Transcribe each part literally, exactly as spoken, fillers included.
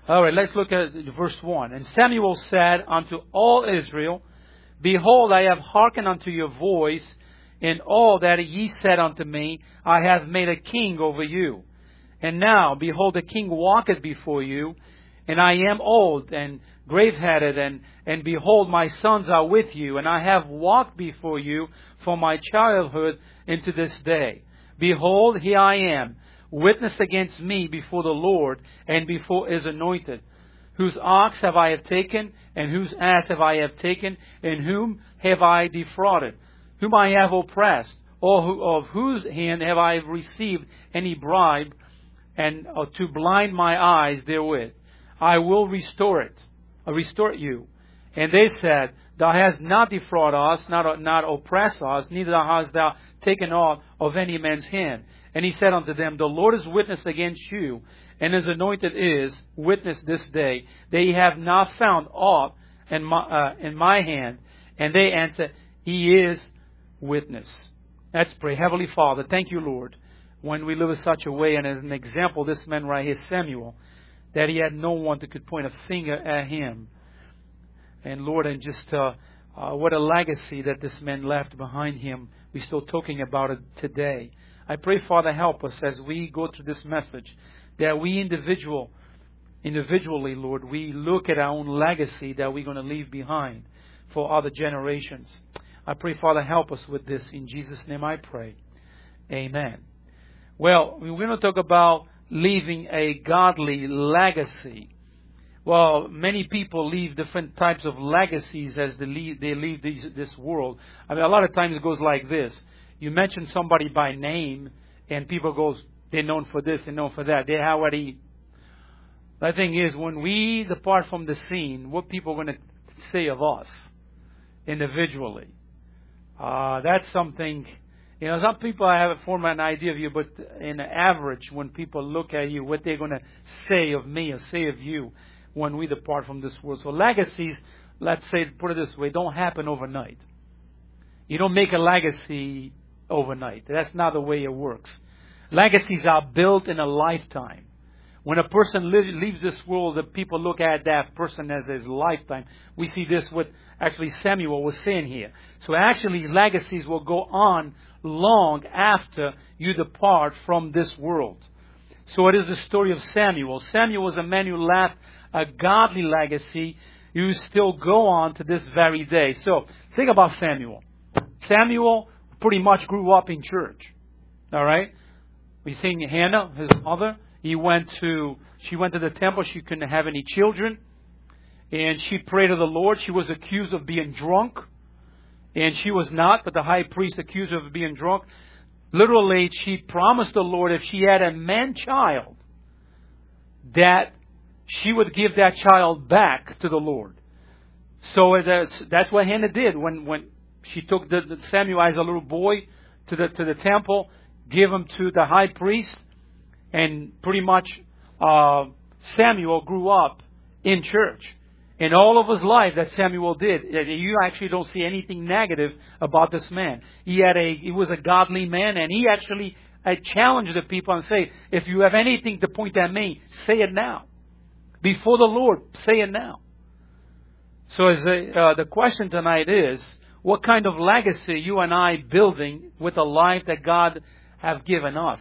All right, let's look at verse one. And Samuel said unto all Israel, Behold, I have hearkened unto your voice, in all that ye said unto me, I have made a king over you. And now, behold, the king walketh before you, and I am old and grave-headed, and, and behold, my sons are with you, and I have walked before you from my childhood into this day. Behold, here I am, witness against me before the Lord and before his anointed. Whose ox have I have taken, and whose ass have I have taken, and whom have I defrauded? Whom I have oppressed, or who, of whose hand have I received any bribe, and uh, to blind my eyes therewith? I will restore it, uh, restore you. And they said, Thou hast not defrauded us, not, not oppressed us, neither hast thou taken aught of any man's hand. And he said unto them, The Lord is witness against you, and his anointed is witness this day. They have not found aught in my, uh, in my hand. And they answered, He is witness. Let's pray. Heavenly Father, thank you, Lord, when we live in such a way, and as an example, this man right here, Samuel, that he had no one that could point a finger at him. And Lord, and just uh, uh, what a legacy that this man left behind him. We're still talking about it today. I pray, Father, help us as we go through this message, that we individual, individually, Lord, we look at our own legacy that we're going to leave behind for other generations. I pray, Father, help us with this. In Jesus' name I pray. Amen. Well, we're going to talk about leaving a godly legacy. Well, many people leave different types of legacies as they leave, they leave these, this world. I mean, a lot of times it goes like this. You mention somebody by name, and people goes, they're known for this, they're known for that. They already. The thing is, when we depart from the scene, what people are going to say of us individually? Uh, that's something. You know, some people have a form an idea of you, but in average, when people look at you, what they're going to say of me or say of you when we depart from this world. So legacies, let's say, put it this way, don't happen overnight. You don't make a legacy overnight. That's not the way it works. Legacies are built in a lifetime. When a person leaves this world, the people look at that person as his lifetime. We see this what actually Samuel was saying here. So actually legacies will go on long after you depart from this world. So it is the story of Samuel. Samuel was a man who left a godly legacy who still go on to this very day. So think about Samuel. Samuel pretty much grew up in church. All right? We seen Hannah, his mother. He went to, she went to the temple. She couldn't have any children. And she prayed to the Lord. She was accused of being drunk. And she was not, but the high priest accused her of being drunk. Literally, she promised the Lord if she had a man-child, that she would give that child back to the Lord. So that's, that's what Hannah did. When when she took the, the Samuel as a little boy to the to the temple, gave him to the high priest, and pretty much uh, Samuel grew up in church. In all of his life that Samuel did, you actually don't see anything negative about this man. He had a, he was a godly man, and he actually uh, challenged the people and say, if you have anything to point at me, say it now. Before the Lord, say it now. So as a, uh, the question tonight is, what kind of legacy are you and I building with the life that God have given us?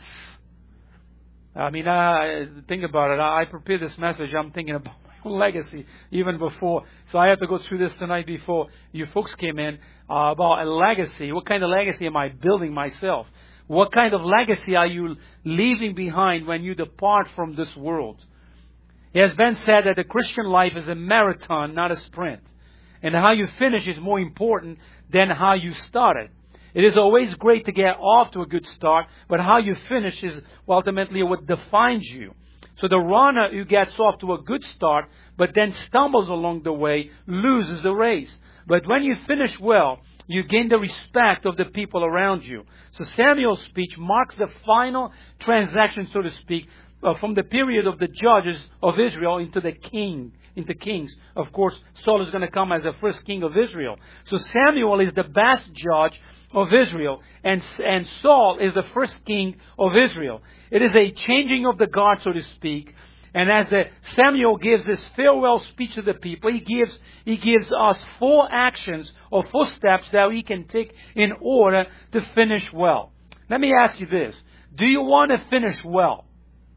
I mean, uh, think about it. I prepared this message. I'm thinking about legacy even before, so I had to go through this tonight before you folks came in, uh, about a legacy. What kind of legacy am I building myself? What kind of legacy are you leaving behind when you depart from this world? It has been said that the Christian life is a marathon, not a sprint, and how you finish is more important than how you started. It is always great to get off to a good start, but how you finish is ultimately what defines you. So the runner who gets off to a good start, but then stumbles along the way, loses the race. But when you finish well, you gain the respect of the people around you. So Samuel's speech marks the final transaction, so to speak, uh, from the period of the judges of Israel into the king, into kings. Of course, Saul is going to come as the first king of Israel. So Samuel is the best judge of Israel, and and Saul is the first king of Israel. It is a changing of the guard, so to speak, And as the Samuel gives this farewell speech to the people, he gives, he gives us four actions or four steps that we can take in order to finish well. Let me ask you this. Do you want to finish well?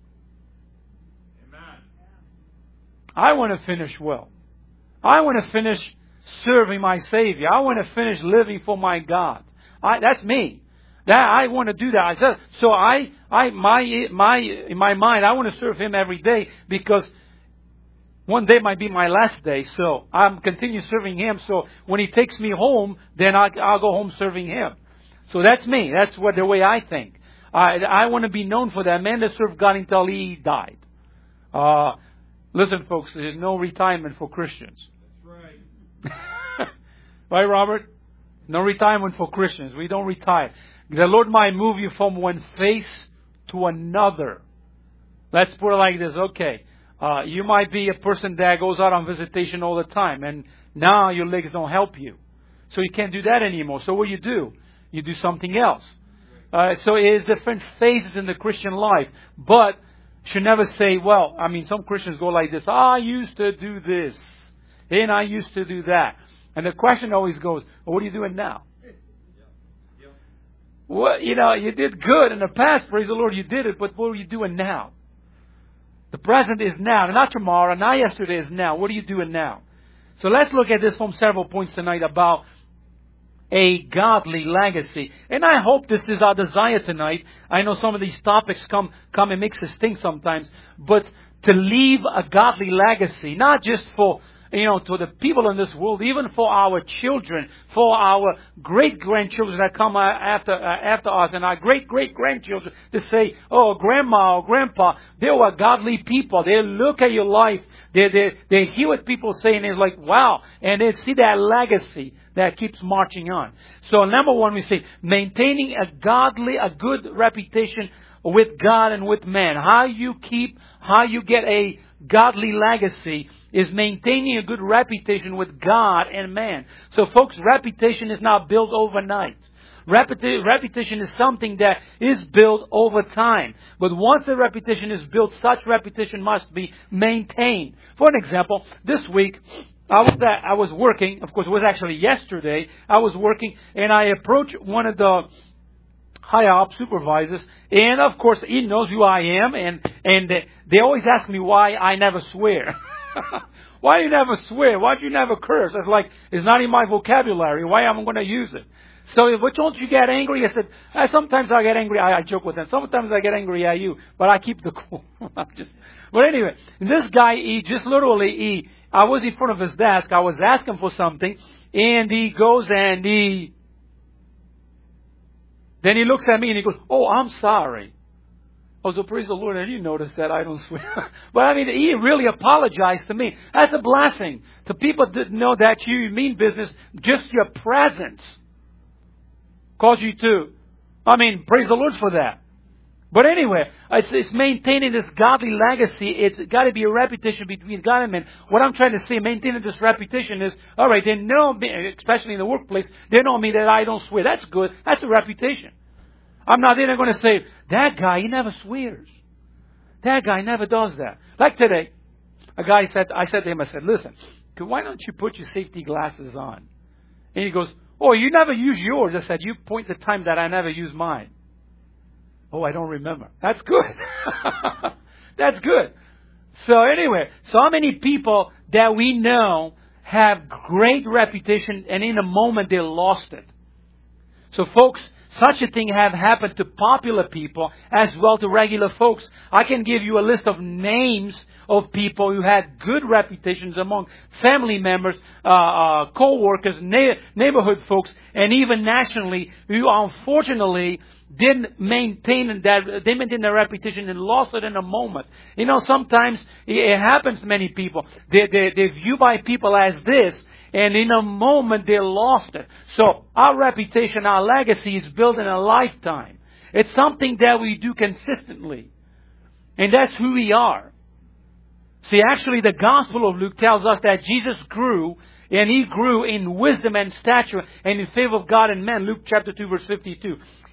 Amen. I want to finish well. I want to finish serving my Savior. I want to finish living for my God. I, that's me. That I want to do that. I said, so I, I, my, my, in my mind, I want to serve Him every day because one day might be my last day. So I'm continue serving Him. So when He takes me home, then I, I'll go home serving Him. So that's me. That's what the way I think. I, I want to be known for that man that served God until he died. Uh, listen, folks, there's no retirement for Christians. That's right. Right, Robert? No retirement for Christians. We don't retire. The Lord might move you from one face to another. Let's put it like this. Okay. Uh, you might be a person that goes out on visitation all the time, and now your legs don't help you. So you can't do that anymore. So what do you do? You do something else. Uh, so it is different phases in the Christian life. But should never say, well, I mean, some Christians go like this. I used to do this. And I used to do that. And the question always goes, well, what are you doing now? Well, you know, you did good in the past. Praise the Lord, you did it. But what are you doing now? The present is now. Not tomorrow. Not yesterday is now. What are you doing now? So let's look at this from several points tonight about a godly legacy. And I hope this is our desire tonight. I know some of these topics come, come and makes us think sometimes. But to leave a godly legacy, not just for, you know, to the people in this world, even for our children, for our great-grandchildren that come after uh, after us, and our great-great-grandchildren to say, oh, grandma or grandpa, they were godly people. They look at your life. They, they, they hear what people say, and it's like, wow. And they see that legacy that keeps marching on. So number one, we say, maintaining a godly, a good reputation with God and with man. How you keep, how you get a godly legacy is maintaining a good reputation with God and man. So folks, reputation is not built overnight. Reputa- reputation is something that is built over time. But once the reputation is built, such reputation must be maintained. For an example, this week, I was at, I was working, of course it was actually yesterday, I was working and I approached one of the higher up supervisors, and of course he knows who I am, and, and they always ask me why I never swear. Why do you never swear? Why do you never curse? It's like, it's not in my vocabulary. Why am I going to use it? So, but don't you get angry? I said, I, sometimes I get angry. I, I joke with them. Sometimes I get angry at you, but I keep the cool. just, but anyway, this guy, he just literally, he, I was in front of his desk. I was asking for something, and he goes and he, then he looks at me and he goes, oh, I'm sorry. Oh, so praise the Lord, I didn't notice that I don't swear. But I mean, he really apologized to me. That's a blessing. To people that know that you mean business, just your presence cause you to. I mean, praise the Lord for that. But anyway, it's, it's maintaining this godly legacy. It's got to be a reputation between God and men. What I'm trying to say, maintaining this reputation is, all right, they know me, especially in the workplace, they know me that I don't swear. That's good. That's a reputation. I'm not then going to say, that guy, he never swears. That guy never does that. Like today, a guy said, I said to him, I said, listen, why don't you put your safety glasses on? And he goes, oh, you never use yours. I said, you point the time that I never use mine. Oh, I don't remember. That's good. That's good. So anyway, so many people that we know have great reputation, and in a moment they lost it. So folks, such a thing have happened to popular people as well to regular folks. I can give you a list of names of people who had good reputations among family members, uh, uh, co-workers, na- neighborhood folks, and even nationally, who unfortunately didn't maintain that, they maintained their reputation and lost it in a moment. You know, sometimes it happens to many people. They, they, they're viewed by people as this, and in a moment they lost it. So our reputation, our legacy is built in a lifetime. It's something that we do consistently. And that's who we are. See, actually the Gospel of Luke tells us that Jesus grew, and He grew in wisdom and stature and in favor of God and men. Luke chapter two verse fifty-two.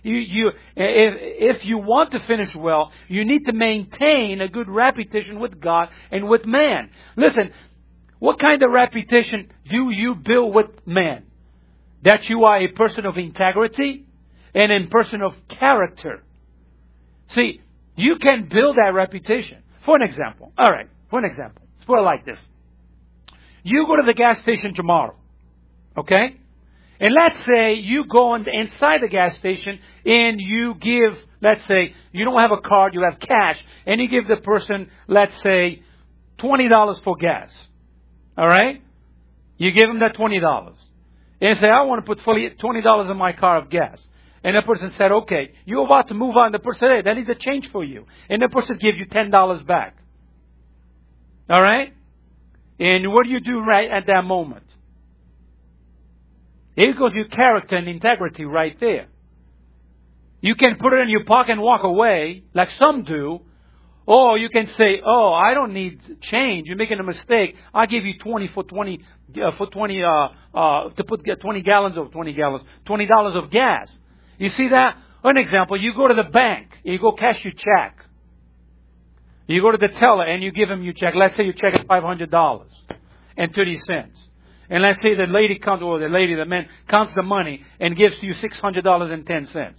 You, you, if, if you want to finish well, you need to maintain a good reputation with God and with man. Listen, what kind of reputation do you build with man? That you are a person of integrity and a person of character. See, you can build that reputation. For an example, all right, for an example, let's put it like this. You go to the gas station tomorrow, okay? And let's say you go on the, inside the gas station and you give, let's say, you don't have a card, you have cash, and you give the person, let's say, twenty dollars for gas. All right? You give them that twenty dollars. And you say, I want to put twenty dollars in my car of gas. And the person said, okay, you're about to move on. The person said, hey, that is a change for you. And the person gives you ten dollars back. All right? And what do you do right at that moment? Here goes your character and integrity right there. You can put it in your pocket and walk away, like some do. Or you can say, oh, I don't need change. You're making a mistake. I'll give you twenty for twenty, uh, for twenty, uh, uh, to put twenty gallons of twenty gallons, twenty dollars of gas. You see that? An example, you go to the bank, you go cash your check. You go to the teller and you give him your check. Let's say your check is five hundred dollars and thirty cents. And let's say the lady comes, or the lady, the man, counts the money and gives you six hundred dollars and ten cents.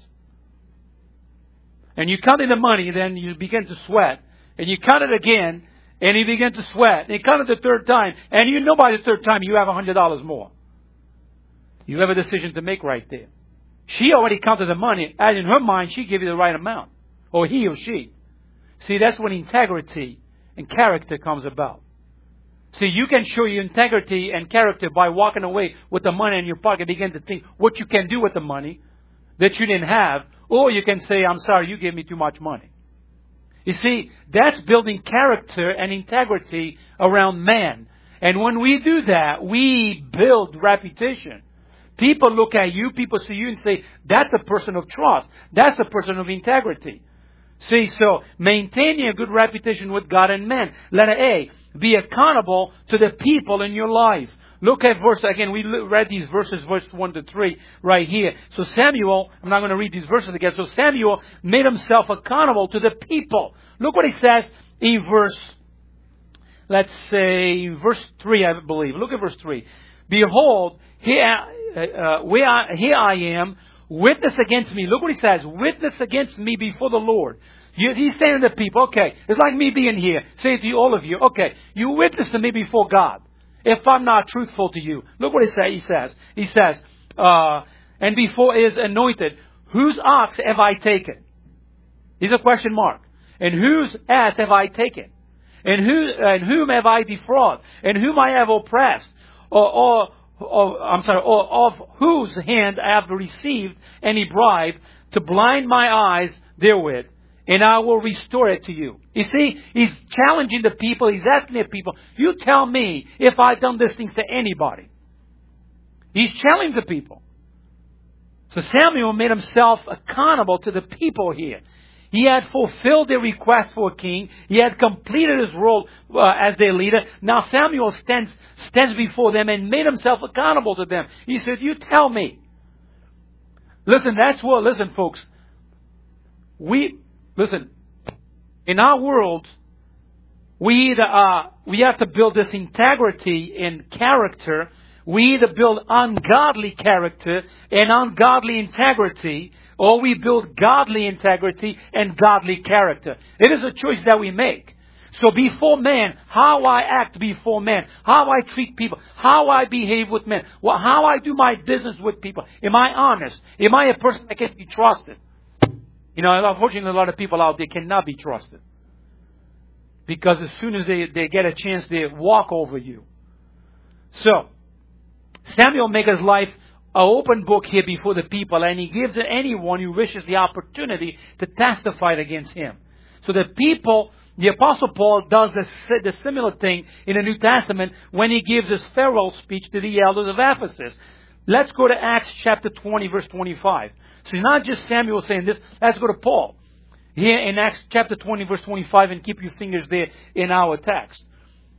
And you counted the money, then you begin to sweat. And you count it again, and you begin to sweat. And you count it the third time, and you know by the third time you have one hundred dollars more. You have a decision to make right there. She already counted the money, and in her mind, she gave you the right amount. Or he or she. See, that's when integrity and character comes about. See, you can show your integrity and character by walking away with the money in your pocket, begin to think what you can do with the money that you didn't have. Or you can say, I'm sorry, you gave me too much money. You see, that's building character and integrity around man. And when we do that, we build reputation. People look at you, people see you and say, that's a person of trust. That's a person of integrity. See, so maintaining a good reputation with God and men. Letter A, be accountable to the people in your life. Look at verse, again, we read these verses, verse one to three, right here. So Samuel, I'm not going to read these verses again. So Samuel made himself accountable to the people. Look what he says in verse, let's say, verse three, I believe. Look at verse three. Behold, here, uh, where I, here I am, witness against me. Look what he says, witness against me before the Lord. You, he's saying to the people, okay, it's like me being here. Say to all of you, okay, you witness to me before God. If I'm not truthful to you. Look what he says. He says, he says, uh, and before is anointed, whose ox have I taken? Here's a question mark. And whose ass have I taken? And who, and whom have I defrauded? And whom I have oppressed? Or, or, or I'm sorry, or of whose hand I have received any bribe to blind my eyes therewith? And I will restore it to you. You see, he's challenging the people. He's asking the people, you tell me if I've done these things to anybody. He's challenging the people. So Samuel made himself accountable to the people here. He had fulfilled their request for a king. He had completed his role uh, as their leader. Now Samuel stands, stands before them and made himself accountable to them. He said, you tell me. Listen, that's what, listen folks. We... Listen, in our world, we either uh, we have to build this integrity in character. We either build ungodly character and ungodly integrity, or we build godly integrity and godly character. It is a choice that we make. So before man, how I act before man, how I treat people, how I behave with men, well, how I do my business with people. Am I honest? Am I a person that can be trusted? You know, unfortunately, a lot of people out there cannot be trusted. Because as soon as they, they get a chance, they walk over you. So, Samuel makes his life an open book here before the people, and he gives anyone who wishes the opportunity to testify against him. So the people, the Apostle Paul does the, the similar thing in the New Testament when he gives his farewell speech to the elders of Ephesus. Let's go to Acts chapter twenty, verse twenty-five. So not just Samuel saying this, let's go to Paul. Here in Acts chapter twenty, verse twenty-five, and keep your fingers there in our text.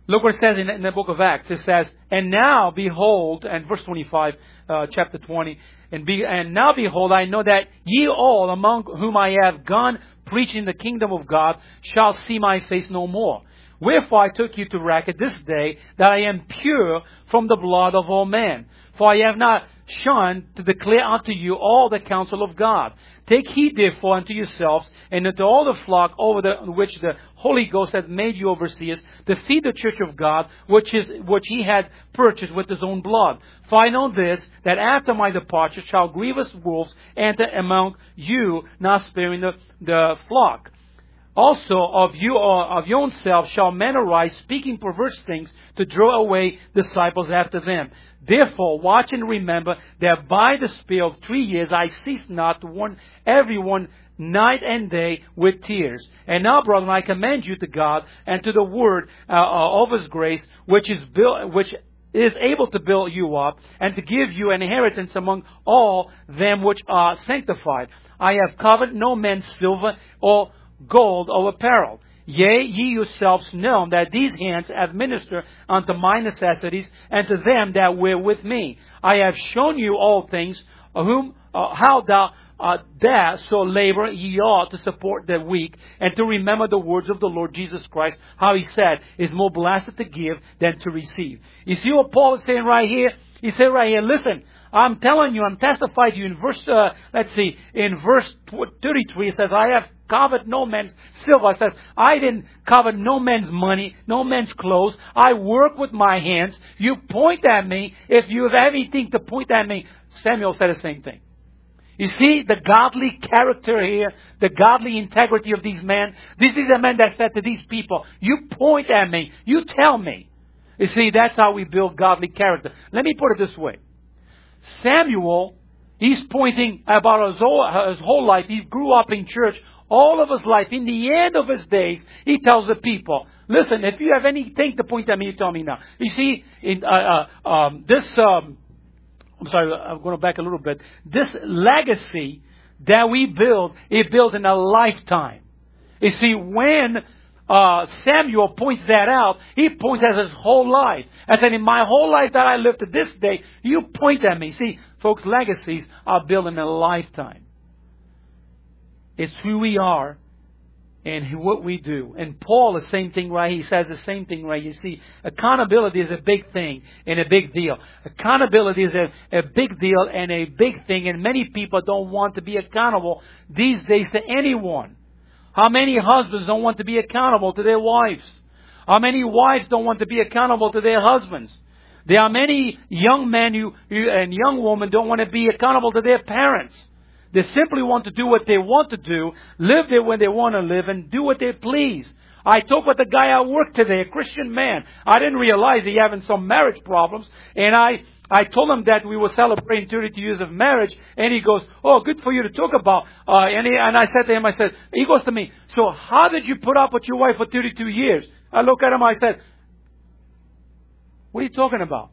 Look what it says in, in the book of Acts. It says, and now behold, and verse twenty-five, uh, chapter twenty, and, be, and now behold, I know that ye all among whom I have gone preaching the kingdom of God shall see my face no more. Wherefore I took you to record this day that I am pure from the blood of all men. For I have not shunned to declare unto you all the counsel of God. Take heed therefore unto yourselves and unto all the flock over the which the Holy Ghost hath made you overseers, to feed the church of God, which is which he had purchased with his own blood. For I know this, that after my departure shall grievous wolves enter among you, not sparing the, the flock. Also of you or of your own self shall men arise, speaking perverse things, to draw away disciples after them. Therefore watch and remember that by the space of three years I cease not to warn everyone night and day with tears. And now, brethren, I commend you to God and to the word uh, of His grace, which is built, which is able to build you up and to give you an inheritance among all them which are sanctified. I have coveted no man's silver or gold or apparel. Yea, ye yourselves know that these hands have ministered unto my necessities, and to them that were with me. I have shown you all things, whom uh, how thou uh, that so labor ye ought to support the weak, and to remember the words of the Lord Jesus Christ, how He said, "It's more blessed to give than to receive." You see what Paul is saying right here? He said right here, listen, I'm telling you, I'm testifying to you in verse, uh, let's see, in verse thirty-three, it says, I have coveted no man's silver. It says, I didn't covet no man's money, no man's clothes. I work with my hands. You point at me. If you have anything to point at me, Samuel said the same thing. You see the godly character here, the godly integrity of these men. This is a man that said to these people, you point at me, you tell me. You see, that's how we build godly character. Let me put it this way. Samuel, he's pointing about his whole, his whole life. He grew up in church all of his life. In the end of his days, he tells the people, listen, if you have anything to point at me, you tell me now. You see, in, uh, uh, um, this, um, I'm sorry, I'm going back a little bit. This legacy that we build, it builds in a lifetime. You see, when uh, Samuel points that out, he points at his whole life. I said, in my whole life that I live to this day, you point at me. See, folks, legacies are built in a lifetime. It's who we are and what we do. And Paul, the same thing right, he says the same thing right. You see, accountability is a big thing and a big deal. Accountability is a, a big deal and a big thing, and many people don't want to be accountable these days to anyone. How many husbands don't want to be accountable to their wives? How many wives don't want to be accountable to their husbands? There are many young men who, who and young women don't want to be accountable to their parents. They simply want to do what they want to do, live there when they want to live, and do what they please. I talked with a guy at work today, a Christian man. I didn't realize he having some marriage problems, and I I told him that we were celebrating thirty-two years of marriage, and he goes, "Oh, good for you to talk about." Uh, and he, and I said to him, I said, he goes to me, "So how did you put up with your wife for thirty-two years?" I look at him, I said, "What are you talking about?"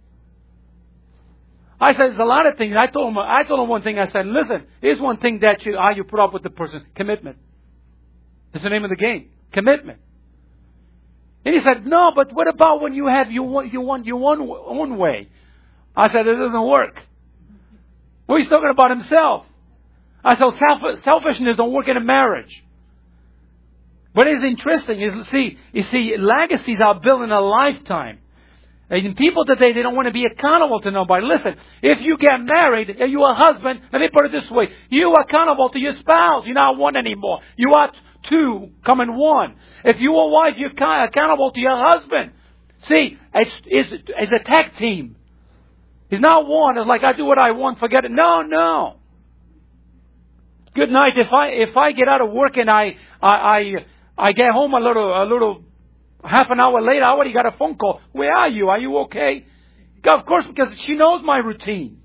I said, there's a lot of things. I told him, I told him one thing. I said, listen, here's one thing that you, how you put up with the person. Commitment. That's the name of the game. Commitment. And he said, no, but what about when you have, you want, you want your own, own way? I said, it doesn't work. Well, he's talking about himself. I said, self, selfishness don't work in a marriage. What is interesting is, see, you see, legacies are built in a lifetime. And people today, they don't want to be accountable to nobody. Listen, if you get married, and you're a husband, let me put it this way. You are accountable to your spouse. You're not one anymore. You are two, coming one. If you're a wife, you're accountable to your husband. See, it's, it's, it's a tag team. It's not one. It's like, I do what I want, forget it. No, no. Good night. If I, if I get out of work and I, I, I, I get home a little, a little, half an hour later, I already got a phone call. Where are you? Are you okay? Of course, because she knows my routine.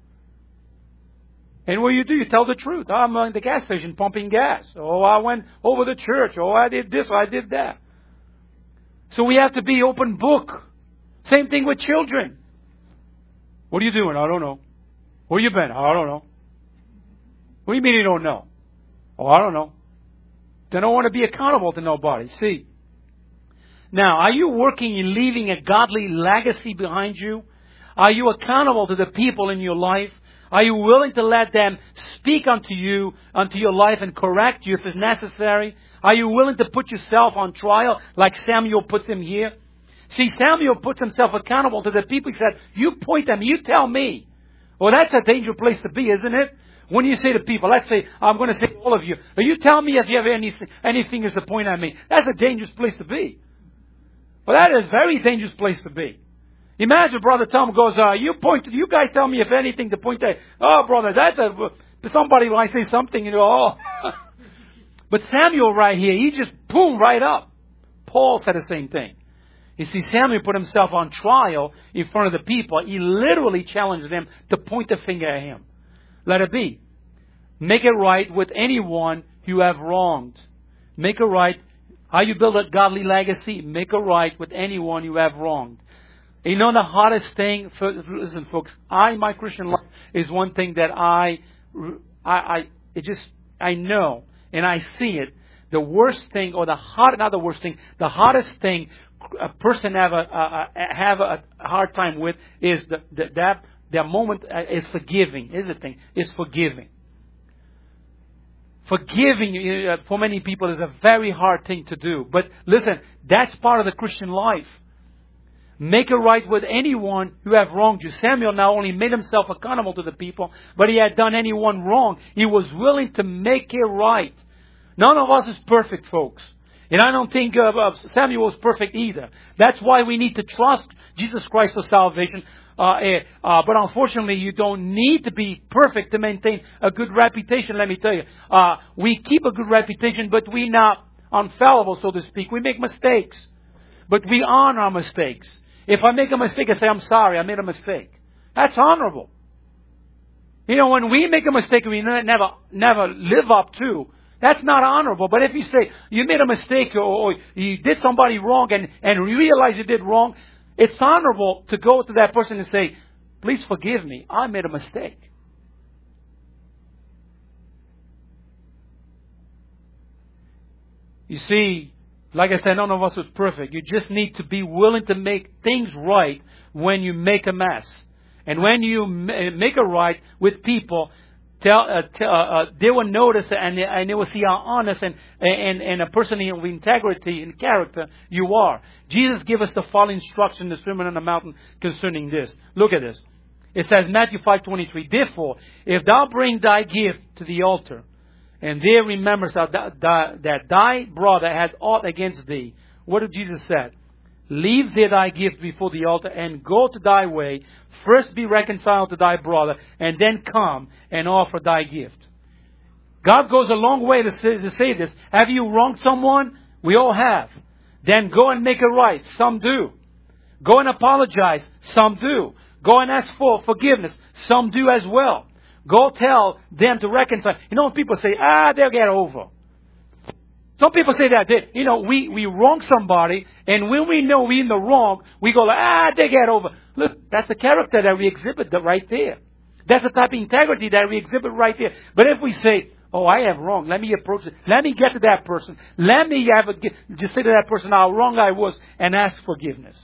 And what you do, you tell the truth. I'm at the gas station pumping gas. Oh, I went over to church. Oh, I did this. I did that. So we have to be open book. Same thing with children. What are you doing? I don't know. Where you been? I don't know. What do you mean you don't know? Oh, I don't know. They don't want to be accountable to nobody. See. Now, are you working in leaving a godly legacy behind you? Are you accountable to the people in your life? Are you willing to let them speak unto you, unto your life, and correct you if it's necessary? Are you willing to put yourself on trial like Samuel puts him here? See, Samuel puts himself accountable to the people. He said, you point them, you tell me. Well, that's a dangerous place to be, isn't it? When you say to people, let's say, I'm going to say to all of you, you tell me if you have any, any fingers to point at me. That's a dangerous place to be. Well, that is a very dangerous place to be. Imagine Brother Tom goes, uh, you point, you guys tell me if anything to point at. Oh, brother, that's a, somebody might say something, you know, oh. But Samuel right here, he just, boom, right up. Paul said the same thing. You see, Samuel put himself on trial in front of the people. He literally challenged them to point the finger at him. Let it be. Make it right with anyone you have wronged. Make it right. How you build a godly legacy? Make it right with anyone you have wronged. You know the hardest thing, for, listen folks, I, my Christian life is one thing that I, I, I, it just, I know and I see it. The worst thing, or the hard, not the worst thing, the hardest thing a person have a, a, a have a hard time with is the, the, that, that moment is forgiving, is the thing, is forgiving. Forgiving uh, for many people is a very hard thing to do. But listen, that's part of the Christian life. Make it right with anyone who have wronged you. Samuel not only made himself accountable to the people, but he had done anyone wrong. He was willing to make it right. None of us is perfect, folks. And I don't think uh, uh, Samuel was perfect either. That's why we need to trust Jesus Christ for salvation. Uh, uh, uh, but unfortunately, you don't need to be perfect to maintain a good reputation, let me tell you. Uh, we keep a good reputation, but we're not infallible, so to speak. We make mistakes. But we honor our mistakes. If I make a mistake, I say, I'm sorry, I made a mistake. That's honorable. You know, when we make a mistake we never never live up to, that's not honorable. But if you say, you made a mistake or, or you did somebody wrong and, and you realize you did wrong, it's honorable to go to that person and say, please forgive me, I made a mistake. You see, like I said, none of us was perfect. You just need to be willing to make things right when you make a mess. And when you make it right with people, tell, uh, tell, uh, they will notice and they, and they will see how honest and, and, and a person with integrity and character you are. Jesus gave us the following instruction in the Sermon on the Mountain concerning this. Look at this. It says, Matthew five twenty-three, therefore, if thou bring thy gift to the altar, and there remembers that thy brother had aught against thee. What did Jesus say? Leave there thy gift before the altar and go to thy way. First be reconciled to thy brother and then come and offer thy gift. God goes a long way to say, to say this. Have you wronged someone? We all have. Then go and make it right. Some do. Go and apologize. Some do. Go and ask for forgiveness. Some do as well. Go tell them to reconcile. You know, people say, ah, they'll get over. Some people say that. They, you know, we, we wrong somebody, and when we know we're in the wrong, we go, like, ah, they get over. Look, that's the character that we exhibit right there. That's the type of integrity that we exhibit right there. But if we say, oh, I have wrong, let me approach it. Let me get to that person. Let me have a, just say to that person how wrong I was and ask forgiveness.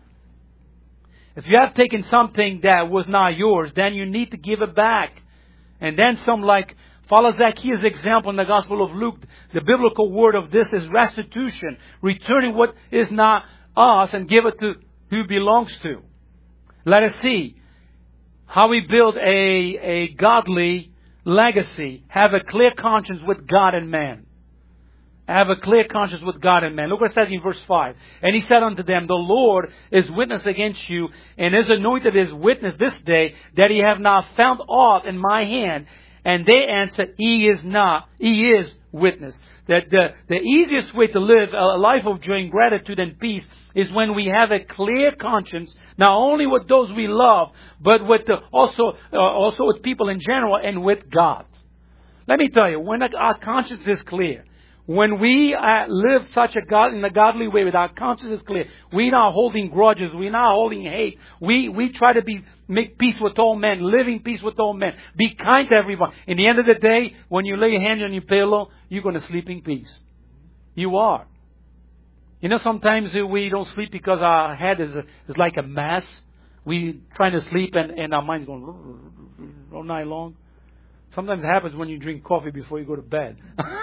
If you have taken something that was not yours, then you need to give it back. And then some like, follow Zacchaeus' example in the Gospel of Luke. The biblical word of this is restitution. Returning what is not us and give it to who belongs to. Let us see how we build a, a godly legacy. Have a clear conscience with God and man. Have a clear conscience with God and man. Look what it says in verse five. And he said unto them, the Lord is witness against you, and is anointed as witness this day, that he have not found aught in my hand. And they answered, He is not, He is witness. That the, the easiest way to live a life of joy and gratitude and peace is when we have a clear conscience, not only with those we love, but with the, also uh, also with people in general and with God. Let me tell you, when our conscience is clear, when we uh, live such a God in a godly way with our conscience is clear, we're not holding grudges, we're not holding hate. We we try to be make peace with all men, live in peace with all men. Be kind to everyone. In the end of the day, when you lay your hand on your pillow, you're going to sleep in peace. You are. You know, sometimes we don't sleep because our head is, a, is like a mess. We trying to sleep and, and our mind's going all night long. Sometimes it happens when you drink coffee before you go to bed.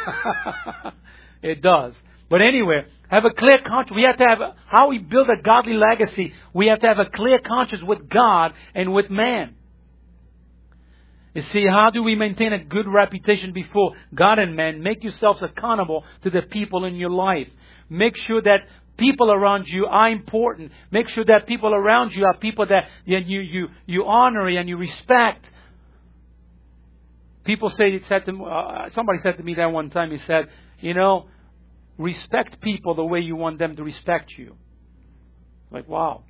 It does. But anyway, have a clear conscience. We have to have, a, how we build a godly legacy, we have to have a clear conscience with God and with man. You see, how do we maintain a good reputation before God and man? Make yourselves accountable to the people in your life. Make sure that people around you are important. Make sure that people around you are people that you, you, you honor and you respect. People say, it said to, uh, somebody said to me that one time, he said, you know, respect people the way you want them to respect you. Like, wow.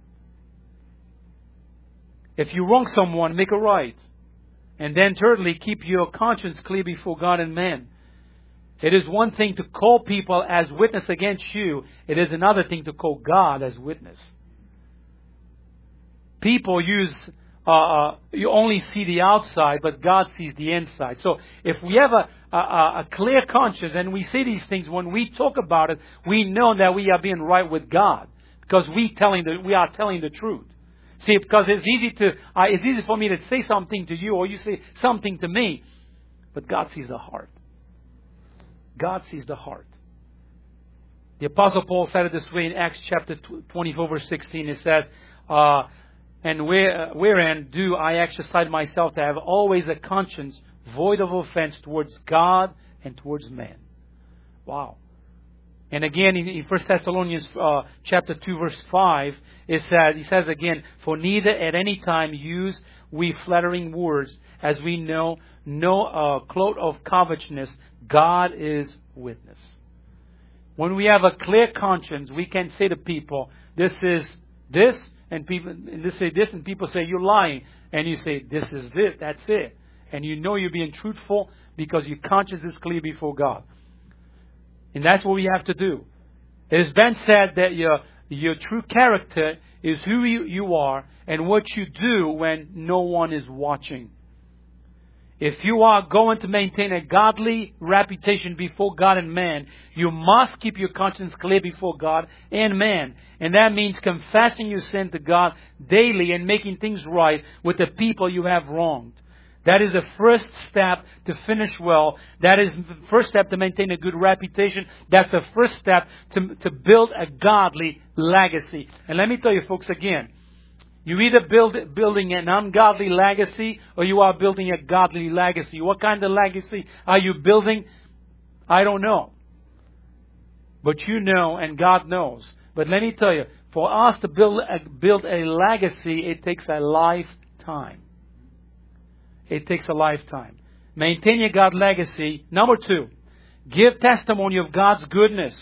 If you wrong someone, make it right. And then thirdly, keep your conscience clear before God and man. It is one thing to call people as witness against you. It is another thing to call God as witness. People use, uh, you only see the outside, but God sees the inside. So if we have a, a, a clear conscience and we say these things, when we talk about it, we know that we are being right with God. Because we telling the, we are telling the truth. See, because it's easy to, uh, it's easy for me to say something to you or you say something to me. But God sees the heart. God sees the heart. The Apostle Paul said it this way in Acts chapter twenty-four verse sixteen. It says, uh, and where, uh, wherein do I exercise myself to have always a conscience void of offense towards God and towards man. Wow. And again, in First Thessalonians uh, chapter two, verse five, it says, he says again, for neither at any time use we flattering words, as we know, no uh, cloak of covetousness. God is witness. When we have a clear conscience, we can say to people, this is this, and people and they say this, and people say, you're lying. And you say, this is it, that's it. And you know you're being truthful because your conscience is clear before God. And that's what we have to do. It has been said that your, your true character is who you, you are and what you do when no one is watching. If you are going to maintain a godly reputation before God and man, you must keep your conscience clear before God and man. And that means confessing your sin to God daily and making things right with the people you have wronged. That is the first step to finish well. That is the first step to maintain a good reputation. That's the first step to, to build a godly legacy. And let me tell you folks again, you either build building an ungodly legacy or you are building a godly legacy. What kind of legacy are you building? I don't know. But you know and God knows. But let me tell you, for us to build a, build a legacy, it takes a lifetime. It takes a lifetime. Maintain your God legacy. Number two, give testimony of God's goodness.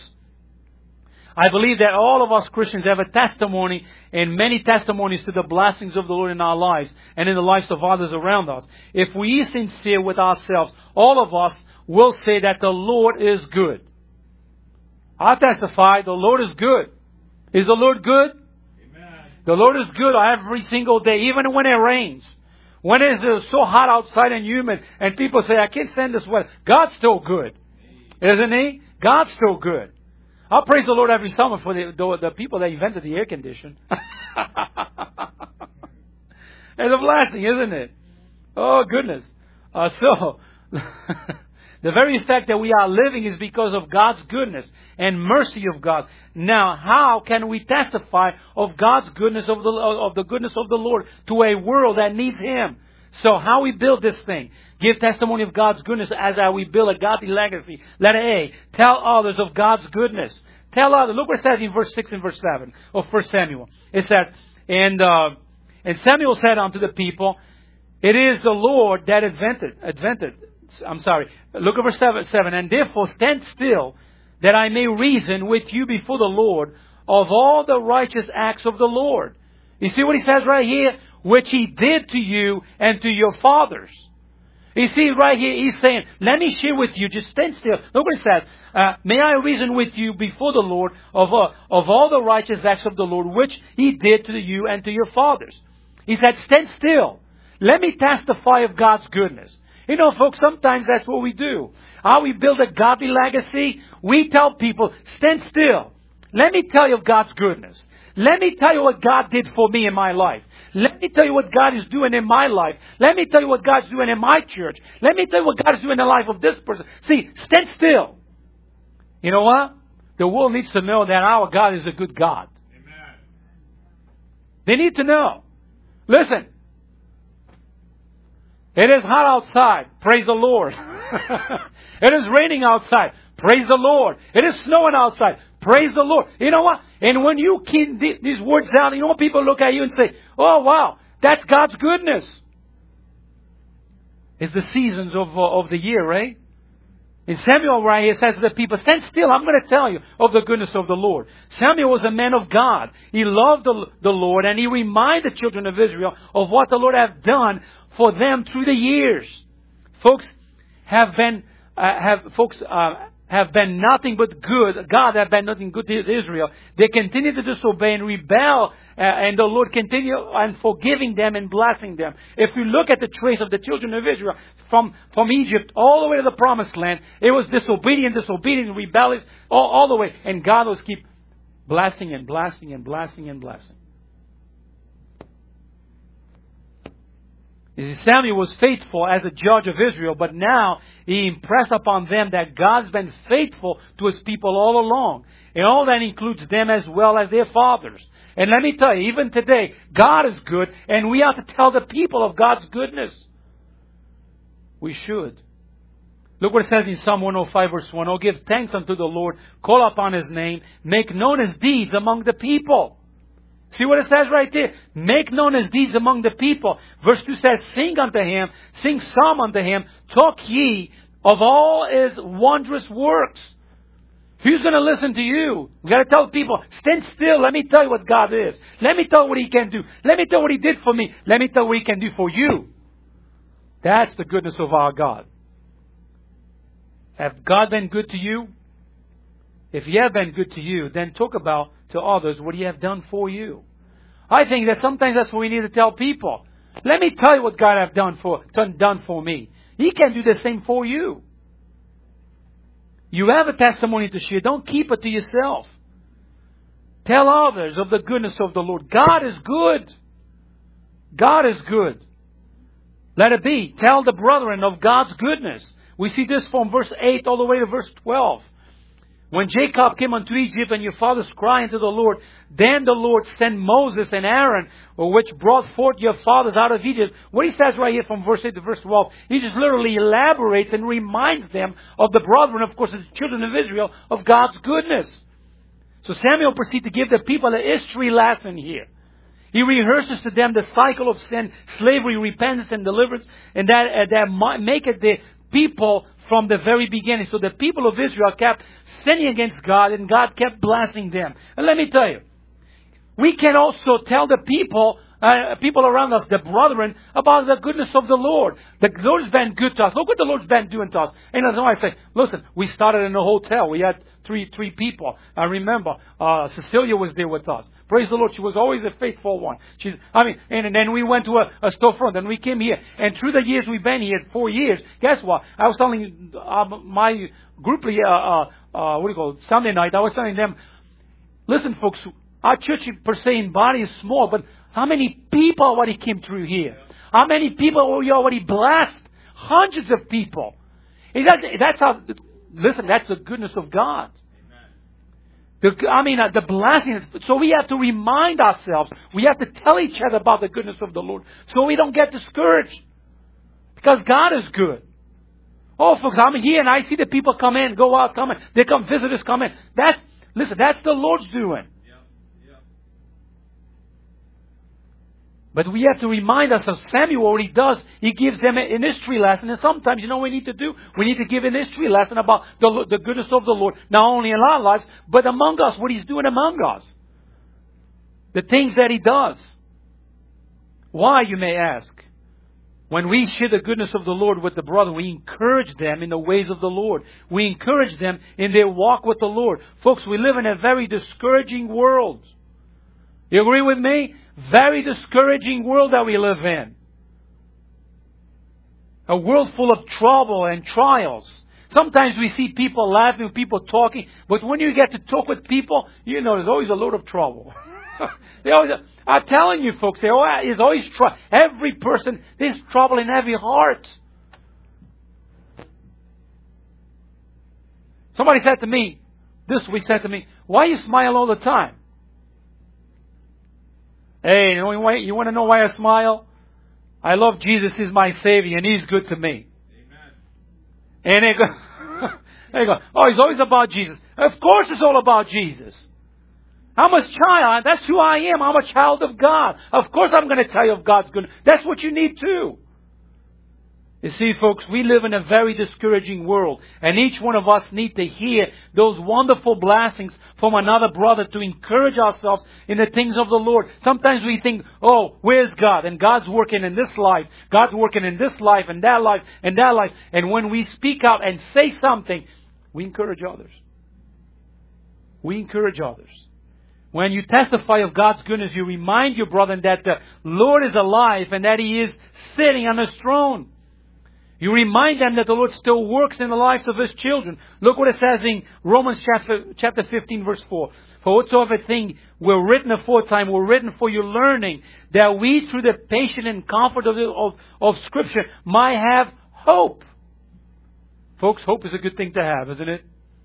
I believe that all of us Christians have a testimony and many testimonies to the blessings of the Lord in our lives and in the lives of others around us. If we are sincere with ourselves, all of us will say that the Lord is good. I testify the Lord is good. Is the Lord good? Amen. The Lord is good every single day, even when it rains. When it's so hot outside and humid and people say, I can't stand this weather. God's still good. Isn't He? God's still good. I'll praise the Lord every summer for the, the, the people that invented the air conditioner. It's a blessing, isn't it? Oh, goodness. Uh, so, the very fact that we are living is because of God's goodness and mercy of God. Now, how can we testify of God's goodness, of the, of the goodness of the Lord to a world that needs Him? So how we build this thing? Give testimony of God's goodness as how we build a godly legacy. Letter A, tell others of God's goodness. Tell others. Look what it says in verse six and verse seven of First Samuel. It says, and, uh, and Samuel said unto the people, it is the Lord that invented, invented. I'm sorry. Look at verse seven, seven. And therefore stand still, that I may reason with you before the Lord of all the righteous acts of the Lord. You see what he says right here? Which He did to you and to your fathers. You see right here, he's saying, let me share with you, just stand still. Look what it says. Uh, may I reason with you before the Lord of, uh, of all the righteous acts of the Lord, which He did to you and to your fathers. He said, stand still. Let me testify of God's goodness. You know, folks, sometimes that's what we do. How we build a godly legacy, we tell people, stand still. let me tell you of God's goodness. Let me tell you what God did for me in my life. Let me tell you what God is doing in my life. Let me tell you what God's doing in my church. Let me tell you what God is doing in the life of this person. See, stand still. You know what? The world needs to know that our God is a good God. Amen. They need to know. Listen. It is hot outside. Praise the Lord. It is raining outside. Praise the Lord. It is snowing outside. Praise the Lord. You know what? And when you keep these words down, you know what people look at you and say, oh wow, that's God's goodness. It's the seasons of, uh, of the year, right? In Samuel right here says to the people, stand still, I'm going to tell you of the goodness of the Lord. Samuel was a man of God. He loved the, the Lord, and he reminded the children of Israel of what the Lord had done for them through the years. Folks have been, uh, have, folks, uh, have been nothing but good. God have been nothing good to Israel. They continue to disobey and rebel, uh, and the Lord continue and forgiving them and blessing them. If you look at the trace of the children of Israel from, from Egypt all the way to the promised land, it was disobedient, disobedient, rebellious, all, all the way. And God was keep blessing and blessing and blessing and blessing. You see, Samuel was faithful as a judge of Israel, but now he impressed upon them that God's been faithful to His people all along. And all that includes them as well as their fathers. And let me tell you, even today, God is good, and we have to tell the people of God's goodness. We should. Look what it says in Psalm one oh five verse one. Oh, give thanks unto the Lord, call upon His name, make known His deeds among the people. See what it says right there? Make known His deeds among the people. Verse two says, sing unto Him, sing psalm unto Him, talk ye of all His wondrous works. Who's going to listen to you? We've got to tell people, stand still, let me tell you what God is. Let me tell you what He can do. Let me tell you what He did for me. Let me tell you what He can do for you. That's the goodness of our God. Have God been good to you? If He has been good to you, then talk about to others what He has done for you. I think that sometimes that's what we need to tell people. Let me tell you what God has done for done for me. He can do the same for you. You have a testimony to share. Don't keep it to yourself. Tell others of the goodness of the Lord. God is good. God is good. Let it be. Tell the brethren of God's goodness. We see this from verse eight all the way to verse twelve. When Jacob came unto Egypt and your fathers cried unto the Lord, then the Lord sent Moses and Aaron, which brought forth your fathers out of Egypt. What he says right here from verse eight to verse twelve, he just literally elaborates and reminds them of the brethren, of course, the children of Israel, of God's goodness. So Samuel proceeds to give the people a history lesson here. He rehearses to them the cycle of sin, slavery, repentance, and deliverance, and that, uh, that make it the people from the very beginning. So the people of Israel kept sinning against God, and God kept blessing them. And let me tell you, we can also tell the people, uh, people around us, the brethren, about the goodness of the Lord. The Lord's been good to us. Look what the Lord's been doing to us. And that's why I say, listen, we started in a hotel. We had three three people. I remember uh, Cecilia was there with us. Praise the Lord. She was always a faithful one. She's, I mean, and, and then we went to a, a storefront, and we came here. And through the years we've been here, four years, guess what? I was telling uh, my group, uh, uh, uh, what do you call it, Sunday night, I was telling them, listen, folks, our church per se in body is small, but how many people already came through here? How many people we already blessed? Hundreds of people. And that's, that's how, listen, that's the goodness of God. The, I mean, uh, the blessings. So we have to remind ourselves. We have to tell each other about the goodness of the Lord, so we don't get discouraged. Because God is good. Oh, folks, I'm here and I see the people come in, go out, come in. They come, visitors come in. That's, listen, that's the Lord's doing. But we have to remind ourselves, Samuel, what he does, he gives them an history lesson. And sometimes, you know what we need to do? We need to give an history lesson about the, the goodness of the Lord, not only in our lives, but among us, what He's doing among us. The things that He does. Why, you may ask? When we share the goodness of the Lord with the brother, we encourage them in the ways of the Lord. We encourage them in their walk with the Lord. Folks, we live in a very discouraging world. You agree with me? Very discouraging world that we live in. A world full of trouble and trials. Sometimes we see people laughing, people talking, but when you get to talk with people, you know, there's always a load of trouble. they always, I'm telling you, folks, there is always trouble. Every person, there's trouble in every heart. Somebody said to me, this week said to me, why you smile all the time? Hey, you, know, why, you want to know why I smile? I love Jesus, He's my Savior, and He's good to me. Amen. And they go, they go, oh, it's always about Jesus. Of course it's all about Jesus. I'm a child. That's who I am. I'm a child of God. Of course I'm going to tell you of God's goodness. That's what you need too. You see, folks, we live in a very discouraging world. And each one of us need to hear those wonderful blessings from another brother to encourage ourselves in the things of the Lord. Sometimes we think, oh, where's God? And God's working in this life. God's working in this life and that life and that life. And when we speak out and say something, we encourage others. We encourage others. When you testify of God's goodness, you remind your brother that the Lord is alive and that He is sitting on His throne. You remind them that the Lord still works in the lives of His children. Look what it says in Romans chapter, chapter fifteen, verse four. For whatsoever thing were written aforetime were written for your learning, that we through the patience and comfort of, the, of, of Scripture might have hope. Folks, hope is a good thing to have, isn't it?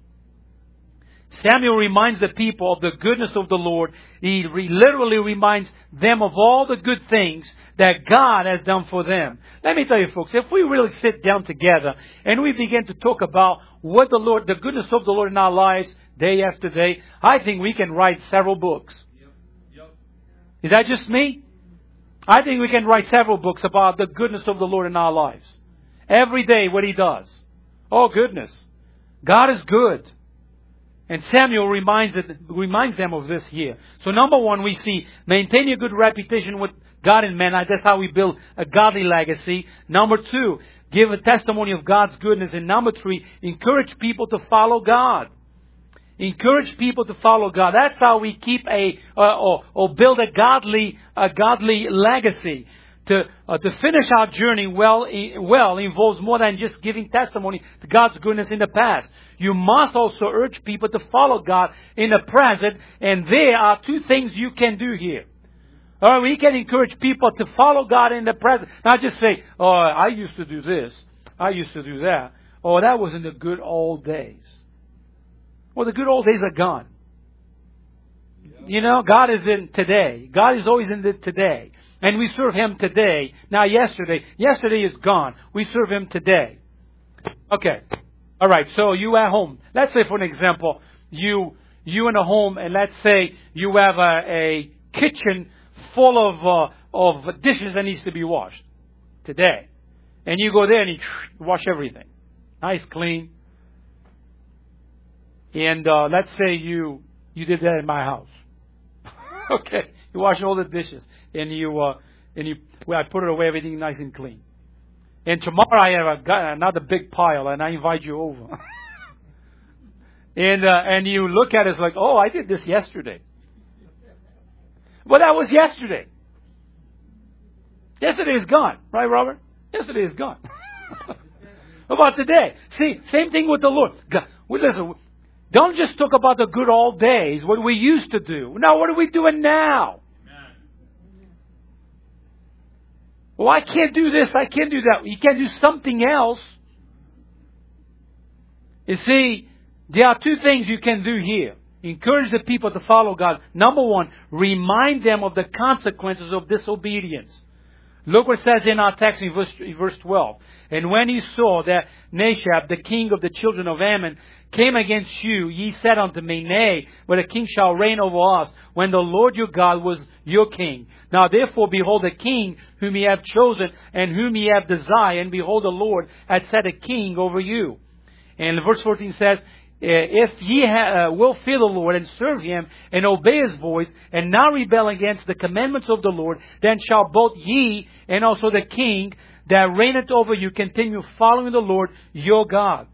Samuel reminds the people of the goodness of the Lord. He re- literally reminds them of all the good things that God has done for them. Let me tell you, folks, if we really sit down together and we begin to talk about what the Lord, the goodness of the Lord in our lives day after day, I think we can write several books. Yep. Yep. Is that just me? I think we can write several books about the goodness of the Lord in our lives. Every day, what He does. Oh, goodness. God is good. And Samuel reminds, it, reminds them of this here. So number one, we see maintain a good reputation with God and men. That's how we build a godly legacy. Number two, give a testimony of God's goodness. And number three, encourage people to follow God. Encourage people to follow God. That's how we keep a uh, or, or build a godly a godly legacy. To uh, to finish our journey well well involves more than just giving testimony to God's goodness in the past. You must also urge people to follow God in the present, and there are two things you can do here. All right, we can encourage people to follow God in the present. Not just say, "Oh, I used to do this, I used to do that." Oh, that was in the good old days. Well, the good old days are gone. You know, God is in today. God is always in the today. And we serve Him today. Now yesterday, yesterday is gone. We serve Him today. Okay. All right. So you at home. Let's say for an example, you, you in a home, and let's say you have a, a kitchen full of, uh, of dishes that needs to be washed today. And you go there and you wash everything. Nice, clean. And, uh, let's say you, you did that in my house. Okay. You wash all the dishes, and you uh, and you. Well, I put it away, everything nice and clean. And tomorrow I have a, another big pile, and I invite you over. and uh, and you look at it, it's like, oh, I did this yesterday. Well, that was yesterday. Yesterday is gone, right, Robert? Yesterday is gone. How about today? See, same thing with the Lord. God, well, listen. Don't just talk about the good old days, what we used to do. Now, what are we doing now? Well, I can't do this, I can't do that. You can't do something else. You see, there are two things you can do here. Encourage the people to follow God. Number one, remind them of the consequences of disobedience. Look what it says in our text in verse, in verse twelve. And when he saw that Nashab, the king of the children of Ammon, came against you, ye said unto me, Nay, but a king shall reign over us, when the Lord your God was your king. Now therefore, behold, the king whom ye have chosen, and whom ye have desired, and behold, the Lord hath set a king over you. And verse fourteen says, If ye ha- uh, will fear the Lord, and serve Him, and obey His voice, and not rebel against the commandments of the Lord, then shall both ye, and also the king that reigneth over you, continue following the Lord your God.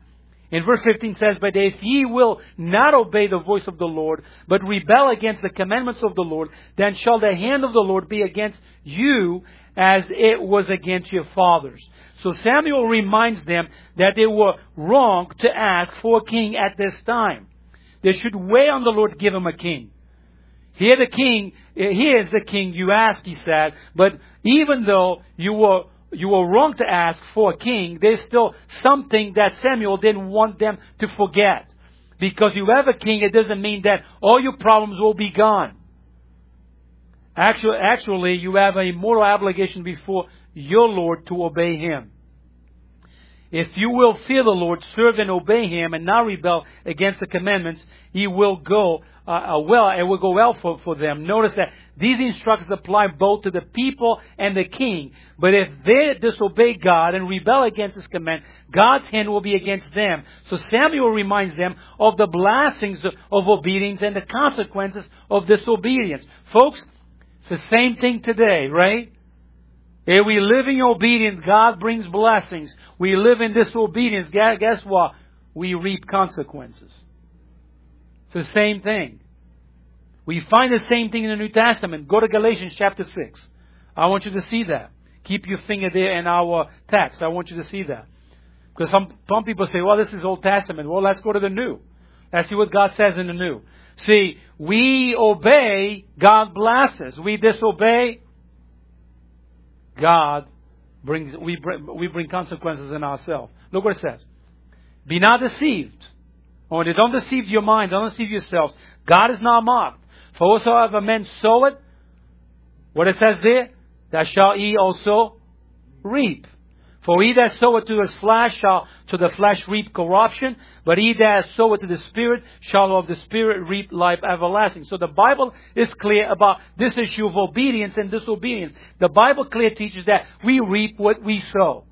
In verse fifteen says, but if ye will not obey the voice of the Lord, but rebel against the commandments of the Lord, then shall the hand of the Lord be against you as it was against your fathers. So Samuel reminds them that they were wrong to ask for a king at this time. They should wait on the Lord to give them a king. Here the king, here is the king you asked, he said. But even though you were you were wrong to ask for a king, there's still something that Samuel didn't want them to forget. Because you have a king, it doesn't mean that all your problems will be gone. Actually, actually, you have a moral obligation before your Lord to obey Him. If you will fear the Lord, serve and obey Him, and not rebel against the commandments, He will go uh, uh, well. It will go well for, for them. Notice that these instructions apply both to the people and the king. But if they disobey God and rebel against His command, God's hand will be against them. So Samuel reminds them of the blessings of, of obedience and the consequences of disobedience. Folks, it's the same thing today, right? If we live in obedience, God brings blessings. We live in disobedience, guess what? We reap consequences. It's the same thing. We find the same thing in the New Testament. Go to Galatians chapter six. I want you to see that. Keep your finger there in our text. I want you to see that. Because some, some people say, well, this is Old Testament. Well, let's go to the New. Let's see what God says in the New. See, we obey, God blesses. We disobey, God brings, we bring, we bring consequences in ourselves. Look what it says. Be not deceived. Oh, don't deceive your mind. Don't deceive yourselves. God is not mocked. For whatsoever men sow it, what it says there, that shall ye also reap. For he that soweth to his flesh shall to the flesh reap corruption, but he that soweth to the Spirit shall of the Spirit reap life everlasting. So the Bible is clear about this issue of obedience and disobedience. The Bible clearly teaches that we reap what we sow.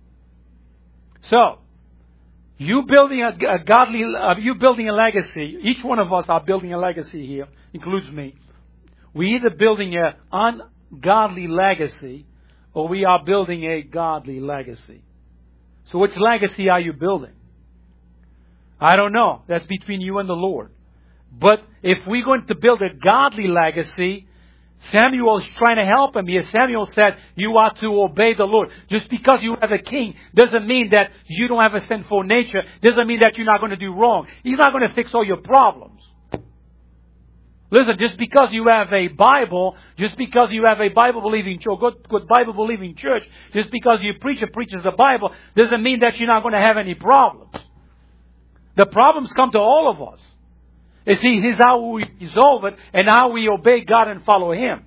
So, you building a, a godly, uh, you building a legacy. Each one of us are building a legacy here, includes me. We either building an ungodly legacy, or we are building a godly legacy. So which legacy are you building? I don't know. That's between you and the Lord. But if we're going to build a godly legacy, Samuel is trying to help him here. Samuel said, you are to obey the Lord. Just because you have a king doesn't mean that you don't have a sinful nature. Doesn't mean that you're not going to do wrong. He's not going to fix all your problems. Listen, just because you have a Bible, just because you have a Bible-believing church, good, good Bible-believing church, just because your preacher preaches the Bible, doesn't mean that you're not going to have any problems. The problems come to all of us. You see, here's how we resolve it and how we obey God and follow Him.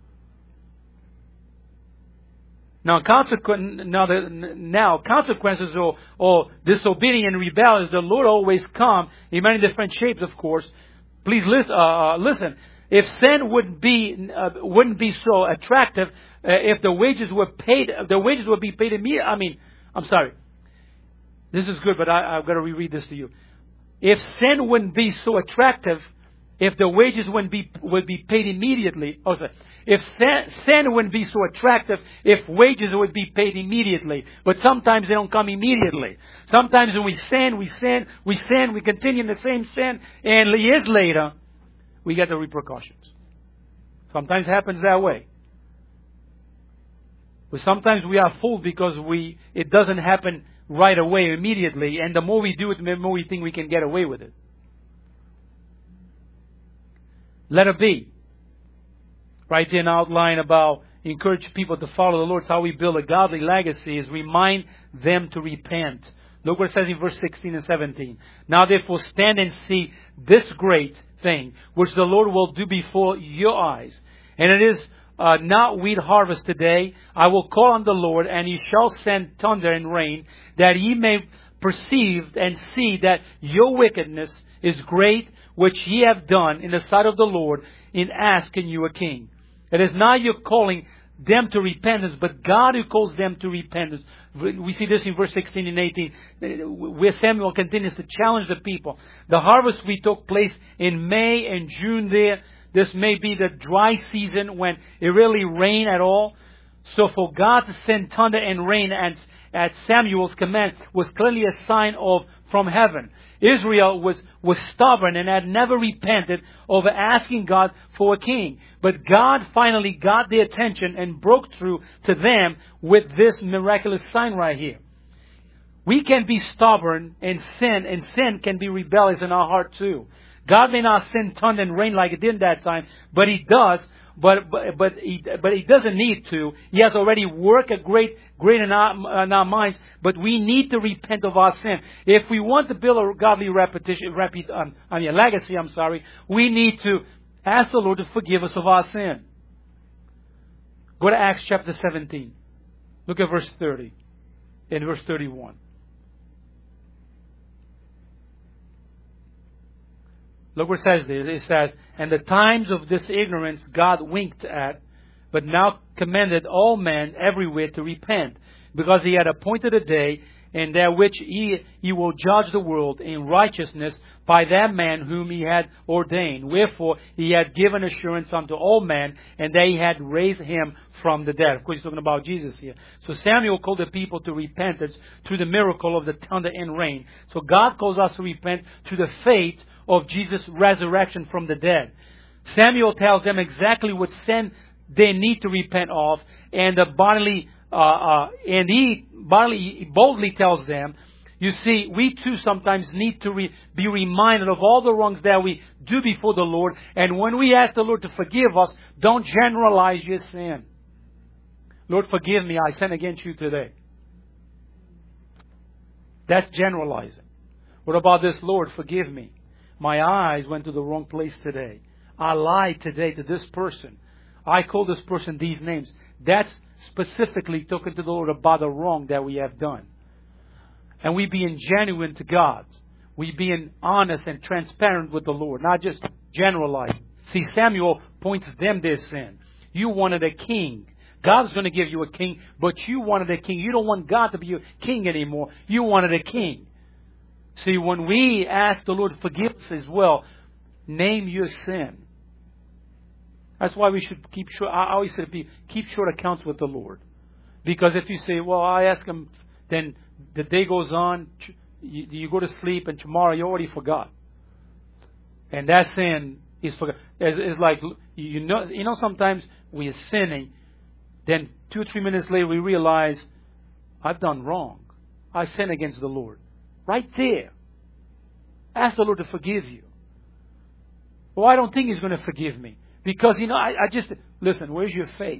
Now, consequent, now, the, now consequences or, or disobedience and rebellion, the Lord always come in many different shapes, of course. Please listen. Uh, listen. If sin wouldn't be uh, wouldn't be so attractive, uh, if the wages were paid, the wages would be paid immediately. I mean, I'm sorry. This is good, but I, I've got to reread this to you. If sin wouldn't be so attractive, if the wages wouldn't be would be paid immediately. Oh, sorry. If sin, sin wouldn't be so attractive, if wages would be paid immediately. But sometimes they don't come immediately. Sometimes when we sin, we sin, we sin, we continue in the same sin, and years later, we get the repercussions. Sometimes it happens that way. But sometimes we are fooled because we it doesn't happen right away, immediately, and the more we do it, the more we think we can get away with it. Let it be. Right there, an outline about encourage people to follow the Lord. It's how we build a godly legacy, is remind them to repent. Look what it says in verse sixteen and seventeen. Now therefore stand and see this great thing, which the Lord will do before your eyes. And it is uh, not wheat harvest today. I will call on the Lord, and He shall send thunder and rain, that ye may perceive and see that your wickedness is great, which ye have done in the sight of the Lord, in asking you a king. It is not you calling them to repentance, but God who calls them to repentance. We see this in verse sixteen and eighteen, where Samuel continues to challenge the people. The harvest we took place in May and June there. This may be the dry season when it really rained at all. So for God to send thunder and rain and, at Samuel's command was clearly a sign of from heaven. Israel was, was stubborn and had never repented of asking God for a king. But God finally got their attention and broke through to them with this miraculous sign right here. We can be stubborn and sin, and sin can be rebellious in our heart too. God may not send thunder and rain like it did that time, but He does. But but but he but he doesn't need to. He has already worked a great great in our, in our minds. But we need to repent of our sin if we want to build a godly repetition, repeat, um, I mean a legacy. I'm sorry. We need to ask the Lord to forgive us of our sin. Go to Acts chapter seventeen. Look at verse thirty and verse thirty-one. Look what it says there. It says, and the times of this ignorance God winked at, but now commanded all men everywhere to repent, because He had appointed a day in that which he, he will judge the world in righteousness by that man whom He had ordained. Wherefore He had given assurance unto all men, and they had raised Him from the dead. Of course, He's talking about Jesus here. So Samuel called the people to repentance through the miracle of the thunder and rain. So God calls us to repent through the faith of Jesus' resurrection from the dead. Samuel tells them exactly what sin they need to repent of, and the bodily, uh, uh, and he bodily boldly tells them, you see, we too sometimes need to re- be reminded of all the wrongs that we do before the Lord, and when we ask the Lord to forgive us, don't generalize your sin. Lord, forgive me, I sin against you today. That's generalizing. What about this? Lord, forgive me. My eyes went to the wrong place today. I lied today to this person. I called this person these names. That's specifically talking to the Lord about the wrong that we have done. And we being genuine to God. We being honest and transparent with the Lord. Not just generalize. See, Samuel points them their sin. You wanted a king. God's going to give you a king, but you wanted a king. You don't want God to be your king anymore. You wanted a king. See, when we ask the Lord to forgive us as well, name your sin. That's why we should keep short. I always say to people, keep short accounts with the Lord. Because if you say, well, I ask Him, then the day goes on, you, you go to sleep, and tomorrow you already forgot. And that sin is forgot. It's, it's like, you know, you know, sometimes we are sinning, then two or three minutes later we realize, I've done wrong. I sinned against the Lord. Right there. Ask the Lord to forgive you. Well, I don't think He's going to forgive me. Because, you know, I, I just... Listen, where's your faith?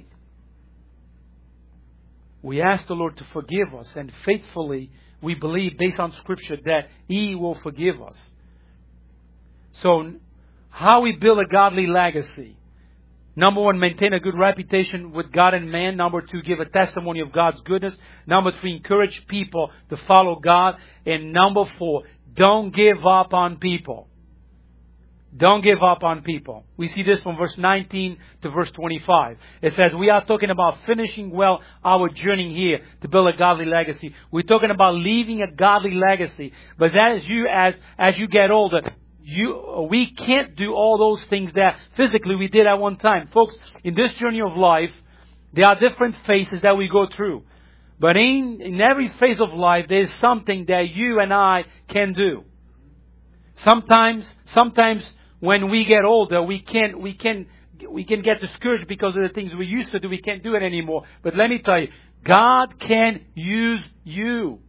We ask the Lord to forgive us. And faithfully, we believe, based on Scripture, that He will forgive us. So, how we build a godly legacy. Number one, maintain a good reputation with God and man. Number two, give a testimony of God's goodness. Number three, encourage people to follow God. And number four, don't give up on people. Don't give up on people. We see this from verse nineteen to verse twenty-five. It says, we are talking about finishing well our journey here to build a godly legacy. We're talking about leaving a godly legacy. But as you, as, as you get older, You, we can't do all those things that physically we did at one time. Folks, in this journey of life, there are different phases that we go through. But in, in every phase of life, there's something that you and I can do. Sometimes, sometimes when we get older, we can, we can, we can get discouraged because of the things we used to do. We can't do it anymore. But let me tell you, God can use you.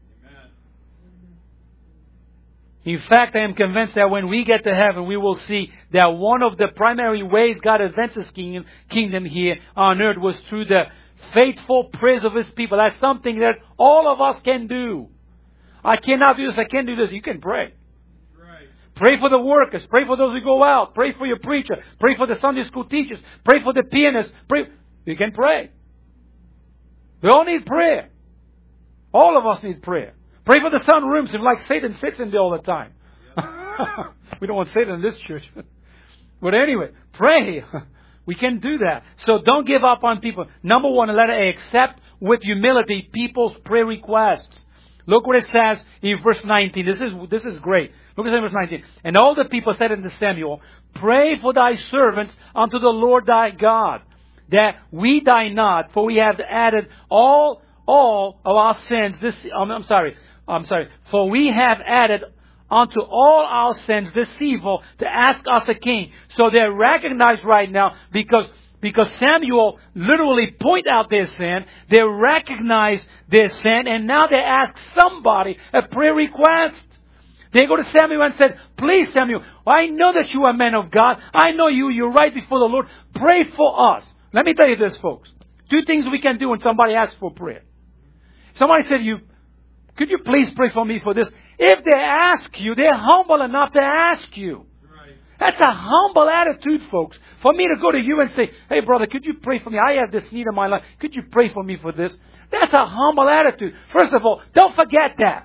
In fact, I am convinced that when we get to heaven, we will see that one of the primary ways God advances His kingdom, kingdom here on earth was through the faithful prayers of His people. That's something that all of us can do. I cannot do this, I can't do this. You can pray. Right. Pray for the workers. Pray for those who go out. Pray for your preacher. Pray for the Sunday school teachers. Pray for the pianists. Pray. You can pray. We all need prayer. All of us need prayer. Pray for the sunrooms if like Satan sits in there all the time. We don't want Satan in this church. But anyway, pray. We can do that. So don't give up on people. Number one, letter A, accept with humility people's prayer requests. Look what it says in verse nineteen. This is this is great. Look at verse nineteen. And all the people said unto Samuel, pray for thy servants unto the Lord thy God, that we die not, for we have added all all of our sins this, um, I'm sorry, I'm sorry, for we have added unto all our sins this evil to ask us a king. So they're recognized right now because Because Samuel literally point out their sin. They recognize their sin. And now they ask somebody a prayer request. They go to Samuel and said, please Samuel, I know that you are a man of God. I know you, you're right before the Lord. Pray for us. Let me tell you this, folks. Two things we can do when somebody asks for prayer. Somebody said, "You, could you please pray for me for this?" If they ask you, they're humble enough to ask you. That's a humble attitude, folks. For me to go to you and say, "Hey, brother, could you pray for me? I have this need in my life. Could you pray for me for this?" That's a humble attitude. First of all, don't forget that.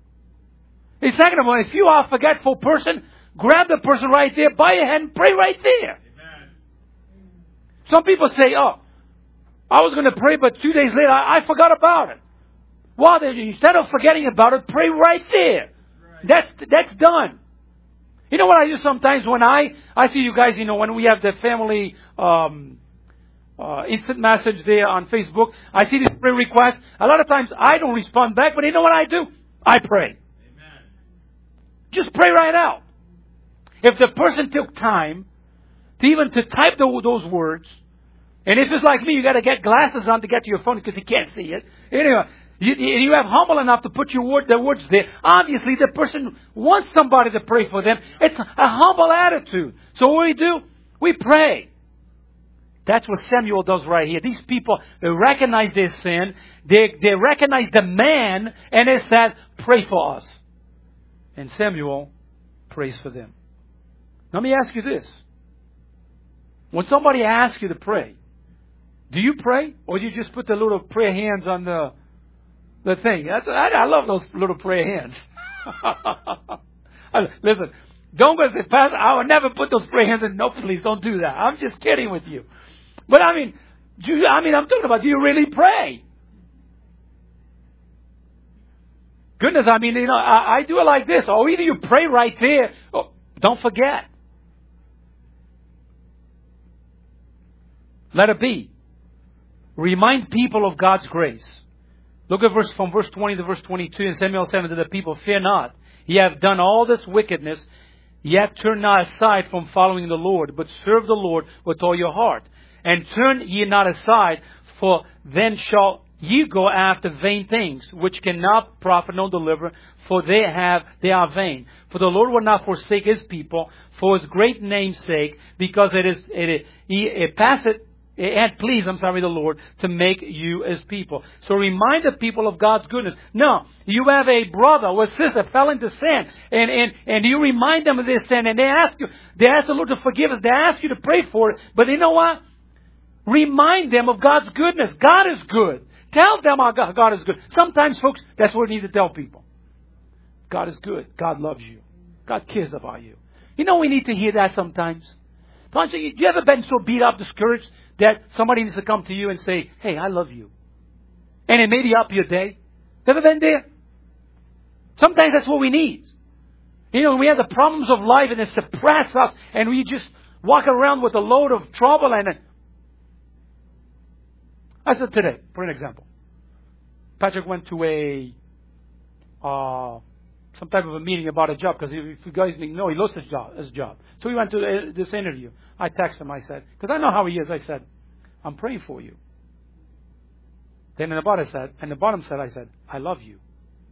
And second of all, if you are a forgetful person, grab the person right there by your hand and pray right there. Amen. Some people say, "Oh, I was going to pray, but two days later, I, I forgot about it." Well, then, instead of forgetting about it, pray right there. Right. That's that's done. You know what I do sometimes when I, I see you guys, you know, when we have the family um, uh, instant message there on Facebook, I see this prayer request. A lot of times I don't respond back, but you know what I do? I pray. Amen. Just pray right out. If the person took time to even to type the, those words, and if it's like me, you got to get glasses on to get to your phone because you can't see it. Anyway. You, you have humble enough to put your word, the words there. Obviously, the person wants somebody to pray for them. It's a humble attitude. So what do we do? We pray. That's what Samuel does right here. These people, they recognize their sin. They, they recognize the man. And they said, "Pray for us." And Samuel prays for them. Let me ask you this. When somebody asks you to pray, do you pray? Or do you just put the little prayer hands on the... The thing. That's, I, I love those little prayer hands. Listen, don't go say, "Pastor, I would never put those prayer hands in." No, please don't do that. I'm just kidding with you. But I mean, do you, I mean, I'm talking about, do you really pray? Goodness, I mean, you know, I, I do it like this. Or either you pray right there. Oh, don't forget. Let it be. Remind people of God's grace. Look at verse from verse twenty to verse twenty-two. And Samuel said unto the people, "Fear not. Ye have done all this wickedness, yet turn not aside from following the Lord, but serve the Lord with all your heart. And turn ye not aside, for then shall ye go after vain things, which cannot profit nor deliver, for they have they are vain. For the Lord will not forsake His people for His great name's sake, because it is it, it, it passeth and please, I'm sorry, the Lord, to make you His people." So remind the people of God's goodness. No, you have a brother or sister fell into sin, and, and, and you remind them of their sin, and they ask you, they ask the Lord to forgive us. They ask you to pray for it. But you know what? Remind them of God's goodness. God is good. Tell them how God is good. Sometimes, folks, that's what we need to tell people. God is good. God loves you. God cares about you. You know, we need to hear that sometimes. Have you ever been so beat up, discouraged, that somebody needs to come to you and say, "Hey, I love you," and it made you up your day? Ever been there? Sometimes that's what we need. You know, we have the problems of life and they suppress us, and we just walk around with a load of trouble. And I said today, for an example, Patrick went to a uh, some type of a meeting about a job, because if you guys didn't know, he lost his job. His job. So he went to this interview. I texted him. I said, because I know how he is. I said, "I'm praying for you." Then in the bottom said, and the bottom said, I said, "I love you."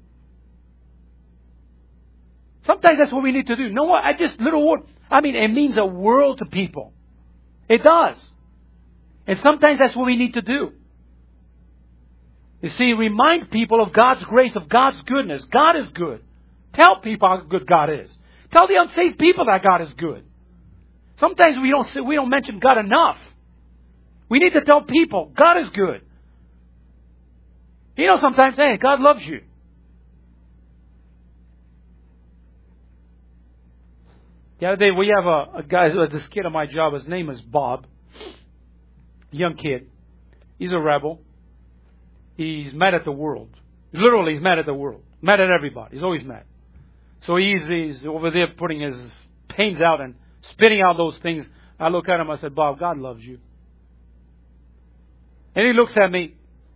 Sometimes that's what we need to do. You know what? I just little word. I mean, it means a world to people. It does. And sometimes that's what we need to do. You see, remind people of God's grace, of God's goodness. God is good. Tell people how good God is. Tell the unsaved people that God is good. Sometimes we don't say, we don't mention God enough. We need to tell people God is good. You know, sometimes, hey, God loves you. The other day, we have a, a guy, this kid on my job. His name is Bob. Young kid. He's a rebel. He's mad at the world. Literally, he's mad at the world. Mad at everybody. He's always mad. So he's, he's over there putting his pains out and spitting out those things. I look at him, I said, "Bob, God loves you." And he looks at me.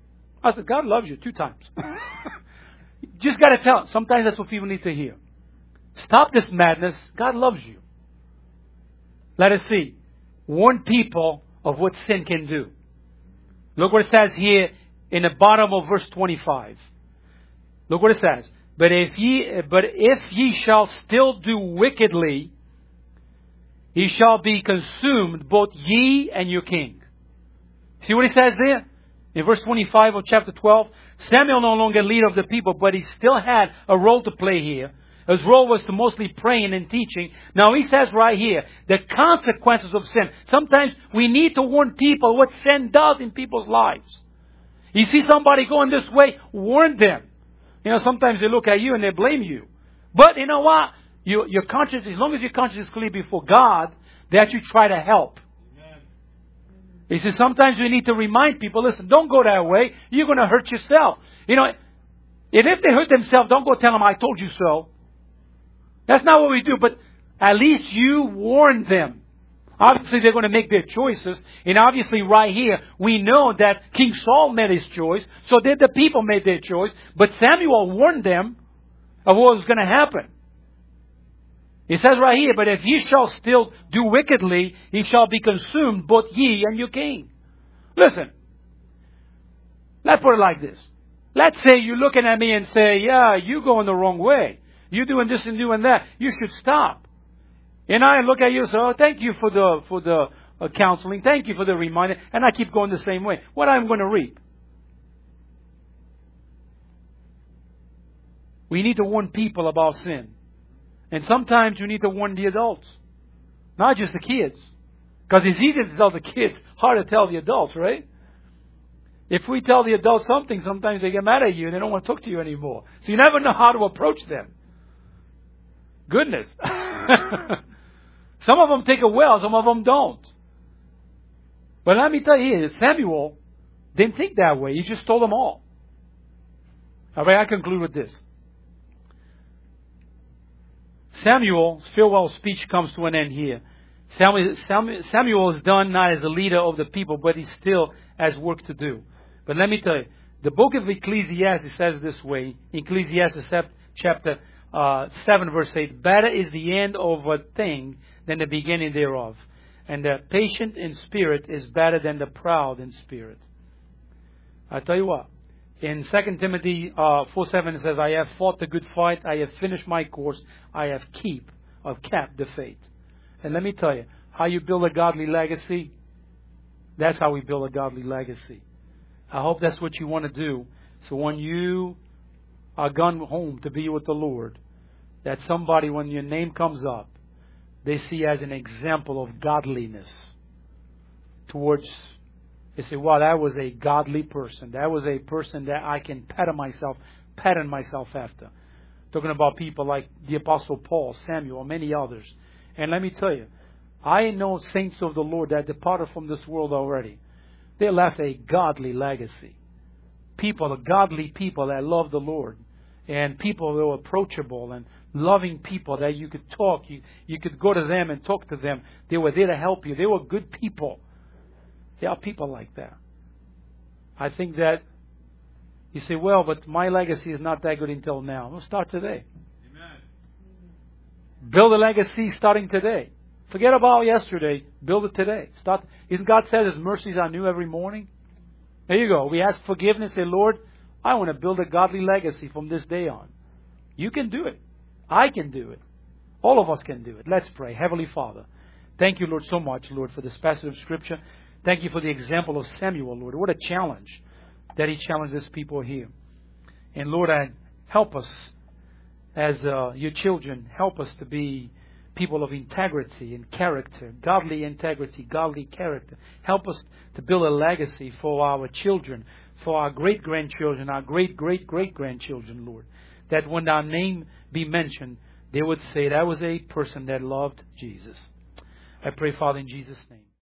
I said, God loves you two times. Just got to tell. Sometimes that's what people need to hear. Stop this madness. God loves you. Let us see. Warn people of what sin can do. Look what it says here in the bottom of verse twenty-five. Look what it says. But if ye, but if ye shall still do wickedly, ye shall be consumed, both ye and your king. See what he says there? In verse twenty-five of chapter twelve, Samuel no longer leader of the people, but he still had a role to play here. His role was to mostly praying and teaching. Now he says right here, the consequences of sin. Sometimes we need to warn people what sin does in people's lives. You see somebody going this way, warn them. You know, sometimes they look at you and they blame you. But you know what? You, your conscience, as long as your conscience is clear before God, that you try to help. He says sometimes we need to remind people, listen, don't go that way. You're going to hurt yourself. You know, if, if they hurt themselves, don't go tell them, I told you so. That's not what we do, but at least you warn them. Obviously, they're going to make their choices. And obviously, right here, we know that King Saul made his choice. So did the people made their choice. But Samuel warned them of what was going to happen. It says right here, but if ye shall still do wickedly, ye shall be consumed, both ye and your king. Listen. Let's put it like this. Let's say you're looking at me and say, yeah, you're going the wrong way. You're doing this and doing that. You should stop. And I look at you and say, oh, thank you for the for the uh, counseling. Thank you for the reminder. And I keep going the same way. What I'm going to reap? We need to warn people about sin. And sometimes you need to warn the adults. Not just the kids. Because it's easy to tell the kids, hard to tell the adults, right? If we tell the adults something, sometimes they get mad at you and they don't want to talk to you anymore. So you never know how to approach them. Goodness. Some of them take it well, some of them don't. But let me tell you here, Samuel didn't think that way. He just told them all. All right, I conclude with this. Samuel's farewell speech comes to an end here. Samuel, Samuel, Samuel is done not as a leader of the people, but he still has work to do. But let me tell you, the book of Ecclesiastes says this way, Ecclesiastes chapter uh, seven verse eight, better is the end of a thing than the beginning thereof. And the patient in spirit is better than the proud in spirit. I tell you what, in Second Timothy uh, four seven it says, I have fought the good fight, I have finished my course, I have keep, I've kept the faith. And let me tell you, how you build a godly legacy, that's how we build a godly legacy. I hope that's what you want to do. So when you are gone home to be with the Lord, that somebody, when your name comes up, they see as an example of godliness towards, they say, wow, that was a godly person. That was a person that I can pattern myself, pattern myself after. Talking about people like the Apostle Paul, Samuel, many others. And let me tell you, I know saints of the Lord that departed from this world already. They left a godly legacy. People, godly people that love the Lord. And people that were approachable and loving people that you could talk. You, you could go to them and talk to them. They were there to help you. They were good people. There are people like that. I think that you say, well, but my legacy is not that good until now. We'll start today. Amen. Build a legacy starting today. Forget about yesterday. Build it today. Start. Isn't God said His mercies are new every morning? There you go. We ask forgiveness. Say, Lord, I want to build a godly legacy from this day on. You can do it. I can do it. All of us can do it. Let's pray. Heavenly Father, thank you, Lord, so much, Lord, for this passage of Scripture. Thank you for the example of Samuel, Lord. What a challenge that he challenged his people here. And Lord, I help us as uh, your children. Help us to be people of integrity and character, godly integrity, godly character. Help us to build a legacy for our children, for our great-grandchildren, our great-great-great-grandchildren, Lord. That when our name be mentioned, they would say that was a person that loved Jesus. I pray, Father, in Jesus' name.